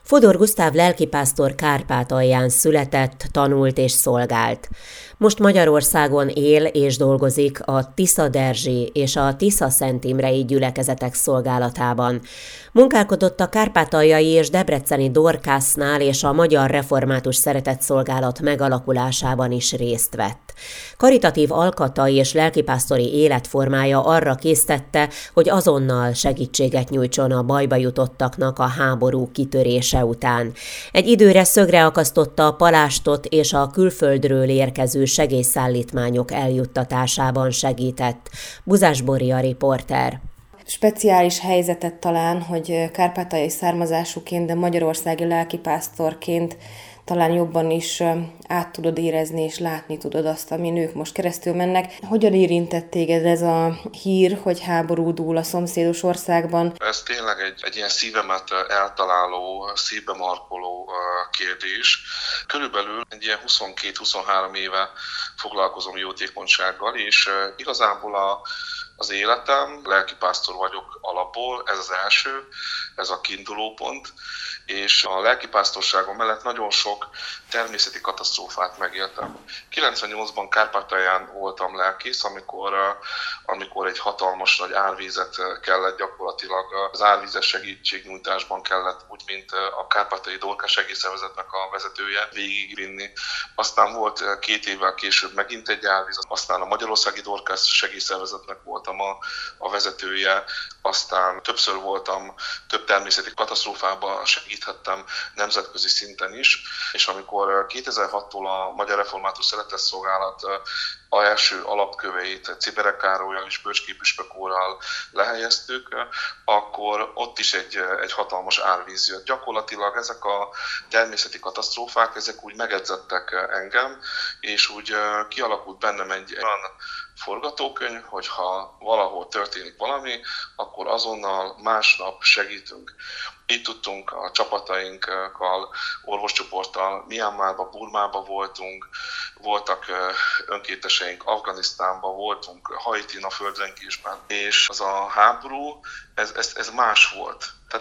Fodor Gusztáv lelkipásztor Kárpátalján született, tanult és szolgált. Most Magyarországon él és dolgozik a Tiszaderzsi és a Tiszaszentimrei gyülekezetek szolgálatában. Munkálkodott a kárpátaljai és debreceni Dorkásznál, és a Magyar Református Szeretetszolgálat megalakulásában is részt vett. Karitatív alkatai és lelkipásztori életformája arra késztette, hogy azonnal segítséget nyújtson a bajba jutottaknak a háború kitörése után. Egy időre szögre akasztotta a palástot, és a külföldről érkező segélyszállítmányok eljuttatásában segített. Buzás Boria riporter. Speciális helyzetet talán, hogy kárpátaljai származásúként, de magyarországi lelkipásztorként talán jobban is át tudod érezni és látni tudod azt, amin ők most keresztül mennek. Hogyan érintett téged ez a hír, hogy háború dúl a szomszédos országban? Ez tényleg egy ilyen szívemet eltaláló, szívbe markoló kérdés. Körülbelül egy ilyen 22-23 éve foglalkozom jótékonysággal, és igazából az életem, lelkipásztor vagyok alapból, ez az első, ez a kiinduló pont, és a lelkipásztorságom mellett nagyon sok természeti katasztrófát megéltem. 98-ban Kárpátalján voltam lelkész, amikor egy hatalmas nagy árvízet kellett gyakorlatilag, az árvízes segítségnyújtásban kellett, úgy mint a Kárpátaljai Dorkás segélyszervezetnek a vezetője végigvinni. Aztán volt 2 évvel később megint egy árvíz, aztán a Magyarországi Dorkás segélyszervezetnek voltam a vezetője, aztán többször voltam, több természeti katasztrófában segíthettem nemzetközi szinten is, és amikor 2006-tól a Magyar Református Szeretetszolgálat első alapköveit Ciberek Károllyal és Böcskei püspök úrral lehelyeztük, akkor ott is egy hatalmas árvíz jött. Gyakorlatilag ezek a természeti katasztrófák, ezek úgy megedzettek engem, és úgy kialakult bennem egy olyan forgatókönyv, hogyha valahol történik valami, akkor azonnal másnap segítünk. Itt tudtunk a csapatainkkal, orvoscsoporttal Myanmarba, Burmába voltak önkénteseink, Afganisztánban voltunk, Haitin a földrengésben. És az a háború, ez más volt. Tehát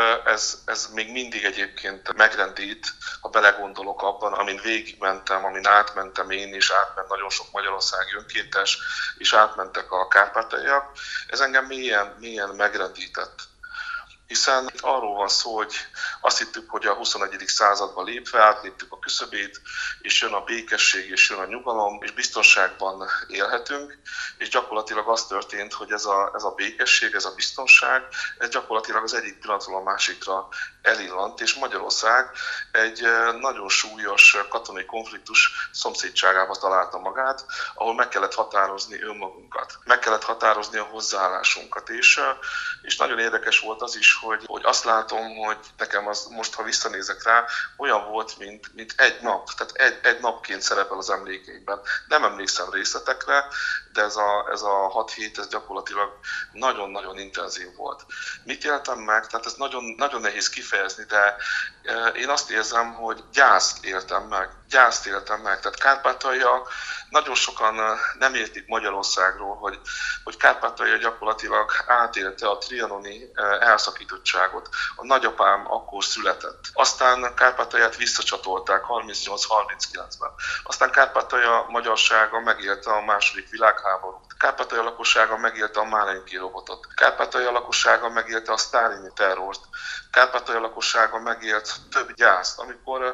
ez még mindig egyébként megrendít, ha belegondolok abban, amin végigmentem, amin átmentem én, és átment nagyon sok magyarországi önkéntes, és átmentek a kárpátaljaiak. Ez engem mélyen megrendített. Hiszen itt arról van szó, hogy azt hittük, hogy a 21. században lépve átléptük a küszöbét, és jön a békesség, és jön a nyugalom, és biztonságban élhetünk, és gyakorlatilag az történt, hogy ez a békesség, ez a biztonság, ez gyakorlatilag az egyik pillanatról a másikra elillant, és Magyarország egy nagyon súlyos katonai konfliktus szomszédságába találta magát, ahol meg kellett határozni önmagunkat, meg kellett határozni a hozzáállásunkat, és nagyon érdekes volt az is, hogy azt látom, hogy nekem az most, ha visszanézek rá, olyan volt, mint egy nap, tehát egy napként szerepel az emlékeimben. Nem emlékszem részletekre, de ez a 6 hét, ez gyakorlatilag nagyon-nagyon intenzív volt. Mit éltem meg? Tehát ez nagyon, nagyon nehéz kifejezni, de én azt érzem, hogy gyászt éltem meg. Tehát Kárpátalja, nagyon sokan nem értik Magyarországról, hogy Kárpátalja gyakorlatilag átélte a trianoni elszakítottságot. A nagyapám akkor született. Aztán Kárpátalját visszacsatolták 38-39-ben. Aztán Kárpátalja magyarsága megélte a II. Világháborút. Kárpátalja lakossága megélte a Málenki robotot. Kárpátalja lakossága megélte a sztálini terrort. Kárpátalja lakossága megélt több gyászt, amikor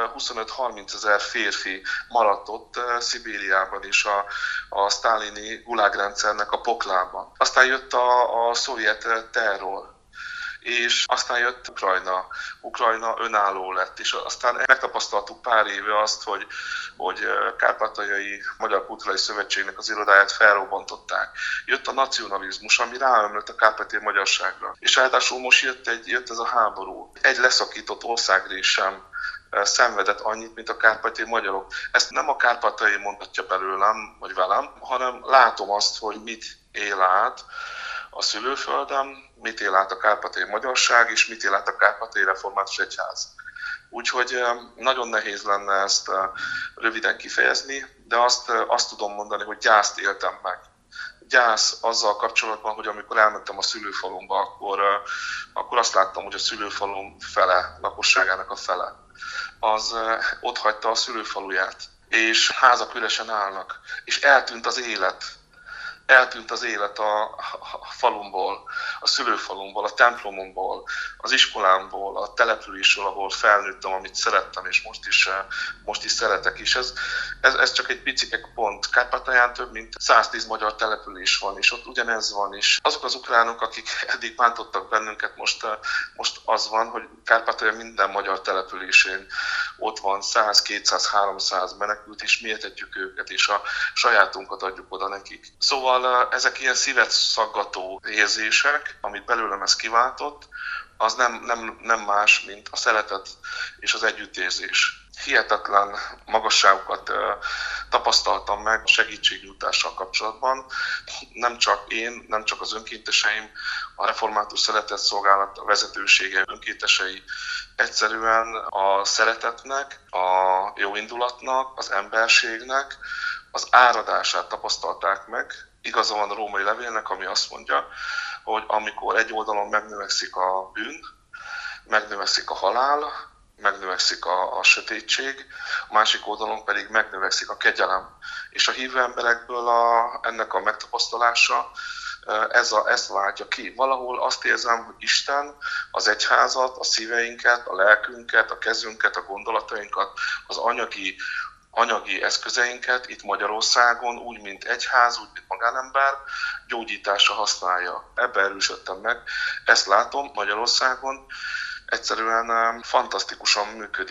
25-30 ezer férfi maradt ott Szibériában és a sztálini gulágrendszernek a poklában. Aztán jött a szovjet terror, és aztán jött Ukrajna önálló lett, és aztán megtapasztaltuk pár éve azt, hogy Kárpátaljai Magyar Kulturális Szövetségnek az irodáját felrobbantották. Jött a nacionalizmus, ami ráömlött a kárpátaljai magyarságra. És ráadásul most jött ez a háború. Egy leszakított országrés sem szenvedett annyit, mint a kárpátaljai magyarok. Ezt nem a kárpátaljai mondatja belőlem, vagy velem, hanem látom azt, hogy mit él át a szülőföldem, mit él át a kárpátaljai magyarság, és mit él át a Kárpátaljai Református Egyház. Úgyhogy nagyon nehéz lenne ezt röviden kifejezni, de azt tudom mondani, hogy gyászt éltem meg. gyász azzal kapcsolatban, hogy amikor elmentem a szülőfalumba, akkor azt láttam, hogy a szülőfalum fele, lakosságának a fele, az ott hagyta a szülőfaluját, és házak üresen állnak, és eltűnt az élet. Eltűnt az élet a falumból, a szülőfalumból, a templomomból, az iskolámból, a településről, ahol felnőttem, amit szerettem, és most is szeretek is. Ez csak egy picike pont. Kárpátalján több mint 110 magyar település van, és ott ugyanez van is. Azok az ukránok, akik eddig bántottak bennünket, most az van, hogy Kárpátalján minden magyar településén ott van 100, 200, 300 menekült, és mi etetjük őket, és a sajátunkat adjuk oda nekik. Szóval ezek ilyen szívet szaggató érzések, amit belőlem ez kiváltott, az nem más, mint a szeretet és az együttérzés. Hihetetlen magasságokat tapasztaltam meg a segítségnyújtással kapcsolatban. Nem csak én, nem csak az önkénteseim, a Református Szeretetszolgálat a vezetősége önkéntesei egyszerűen a szeretetnek, a jóindulatnak, az emberségnek az áradását tapasztalták meg. Igaza van a római levélnek, ami azt mondja, hogy amikor egy oldalon megnövekszik a bűn, megnövekszik a halál, megnövekszik a sötétség, a másik oldalon pedig megnövekszik a kegyelem. És a hívő emberekből ennek a megtapasztalása ezt váltja ki. Valahol azt érzem, hogy Isten az egyházat, a szíveinket, a lelkünket, a kezünket, a gondolatainkat, az anyagi eszközeinket itt Magyarországon, úgy, mint egyház, úgy, mint magánember, gyógyításra használja. Ebbe erősödtem meg. Ezt látom Magyarországon. Egyszerűen fantasztikusan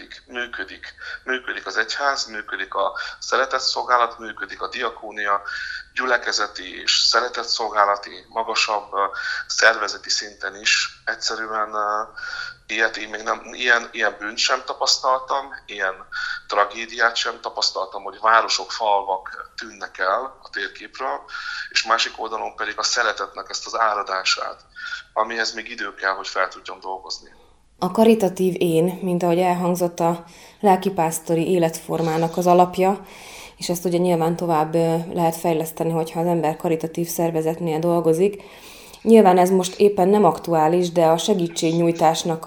működik az egyház, működik a szeretetszolgálat, működik a diakónia, gyülekezeti és szeretetszolgálati, magasabb szervezeti szinten is. Egyszerűen ilyet én még nem, ilyen bűnt sem tapasztaltam, ilyen tragédiát sem tapasztaltam, hogy városok, falvak tűnnek el a térképről, és másik oldalon pedig a szeretetnek ezt az áradását, amihez még idő kell, hogy fel tudjam dolgozni. A karitatív én, mint ahogy elhangzott, a lelkipásztori életformának az alapja, és ezt ugye nyilván tovább lehet fejleszteni, hogyha az ember karitatív szervezetnél dolgozik. Nyilván ez most éppen nem aktuális, de a segítségnyújtásnak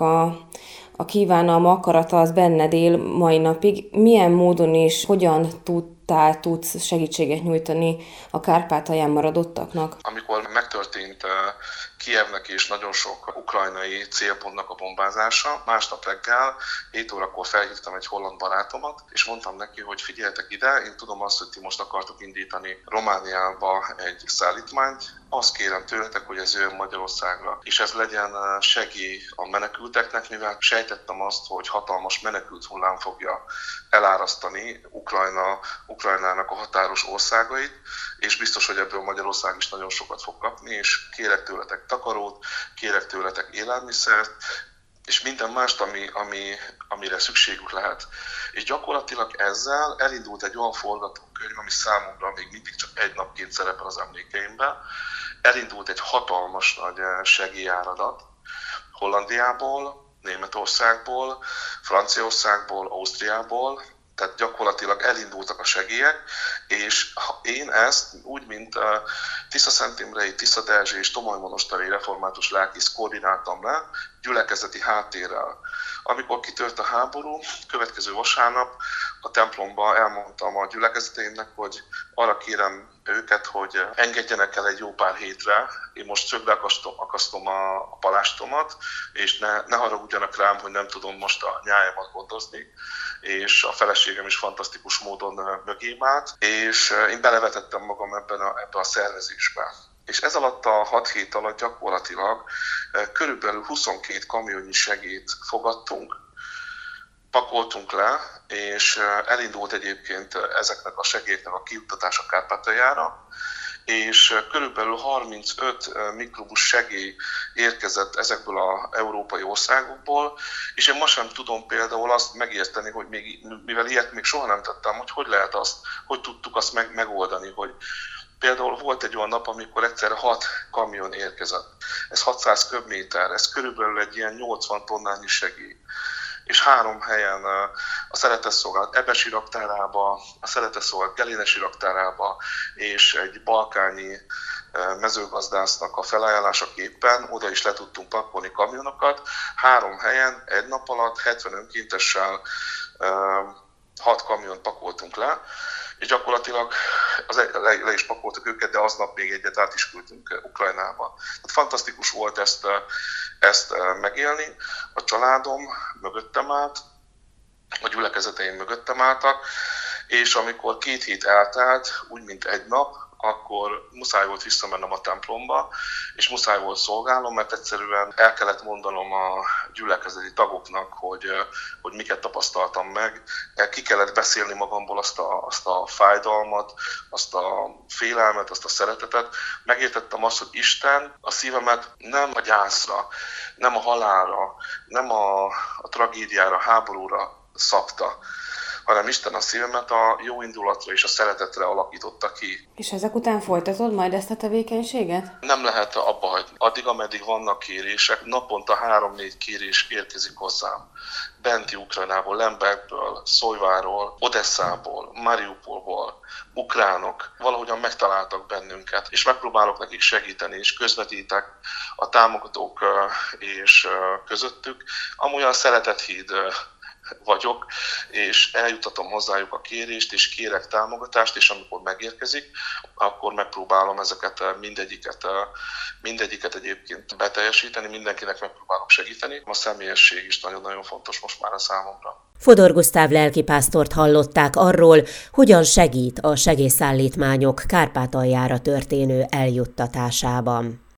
a kívánalma, akarata az benned él mai napig. Milyen módon és hogyan tudsz segítséget nyújtani a Kárpátalján maradottaknak? Amikor megtörtént Kijevnek és nagyon sok ukrajnai célpontnak a bombázása, másnap reggel 7 órakor felhívtam egy holland barátomat, és mondtam neki, hogy figyeljetek ide, én tudom azt, hogy ti most akartok indítani Romániába egy szállítmányt, azt kérem tőletek, hogy ez jöjjön Magyarországra, és ez legyen segély a menekülteknek, mivel sejtettem azt, hogy hatalmas menekült hullám fogja elárasztani Ukrajnának a határos országait, és biztos, hogy ebből Magyarország is nagyon sokat fog kapni, és kérek tőletek takarót, kérek tőletek élelmiszert, és minden mást, amire szükségük lehet. És gyakorlatilag ezzel elindult egy olyan forgatókönyv, ami számomra még mindig csak egy napként szerepel az emlékeimben. Elindult egy hatalmas nagy segélyáradat Hollandiából, Németországból, Franciaországból, Ausztriából, tehát gyakorlatilag elindultak a segélyek, és én ezt úgy, mint Tiszaszenttimrei, Tiszaderzsi és Tomolymonosteri református lelkész koordináltam le, gyülekezeti háttérrel. Amikor kitört a háború, következő vasárnap a templomba elmondtam a gyülekezeteimnek, hogy arra kérem őket, hogy engedjenek el egy jó pár hétre. Én most szögbe akasztom a palástomat, és ne haragudjanak rám, hogy nem tudom most a nyájamat gondozni, és a feleségem is fantasztikus módon mögém állt, és én belevetettem magam ebbe a szervezésbe. És ez alatt a 6 hét alatt gyakorlatilag körülbelül 22 kamionnyi segélyt fogadtunk, pakoltunk le, és elindult egyébként ezeknek a segélyeknek a kijuttatása Kárpátaljára, és körülbelül 35 mikrobus segély érkezett ezekből az európai országokból, és én ma sem tudom például azt megérteni, hogy mivel ilyet még soha nem tettem, hogy lehet azt, hogy tudtuk azt megoldani, hogy például volt egy olyan nap, amikor egyszerre 6 kamion érkezett. Ez 600 köbméter, ez körülbelül egy ilyen 80 tonnányi segély. És 3 helyen a Szeretetszolgálat Ebesi raktárába, a Szeretetszolgálat Gelénesi raktárába, és egy balkányi mezőgazdásznak a felajánlásaképpen oda is le tudtunk pakolni kamionokat. 3 helyen, egy nap alatt 70 önkéntessel 6 kamiont pakoltunk le, és gyakorlatilag le is pakoltuk őket, de aznap még egyet át is küldtünk Ukrajnába. Tehát fantasztikus volt ezt megélni. A családom mögöttem állt, a gyülekezeteim mögöttem álltak, és amikor 2 hét eltelt, úgy mint egy nap, akkor muszáj volt visszamennem a templomba, és muszáj volt szolgálnom, mert egyszerűen el kellett mondanom a gyülekezeti tagoknak, hogy miket tapasztaltam meg. Ki kellett beszélni magamból azt a fájdalmat, azt a félelmet, azt a szeretetet. Megértettem azt, hogy Isten a szívemet nem a gyászra, nem a halálra, nem a tragédiára, háborúra szabta, hanem Isten a szívemet a jó indulatra és a szeretetre alakította ki. És ezek után folytatod majd ezt a tevékenységet? Nem lehet abba hagyni. Addig, ameddig vannak kérések, naponta 3-4 kérés érkezik hozzám. Benti Ukrajnából, Lembergből, Szójváról, Odesszából, Mariupolból, ukránok valahogyan megtaláltak bennünket, és megpróbálok nekik segíteni, és közvetítek a támogatók és közöttük. Amolyan szeretethíd vagyok, és eljutatom hozzájuk a kérést, és kérek támogatást, és amikor megérkezik, akkor megpróbálom ezeket mindegyiket egyébként beteljesíteni, mindenkinek megpróbálok segíteni. A személyesség is nagyon-nagyon fontos most már a számomra. Fodor Gusztáv lelkipásztort hallották arról, hogyan segít a segélyszállítmányok Kárpátaljára történő eljuttatásában.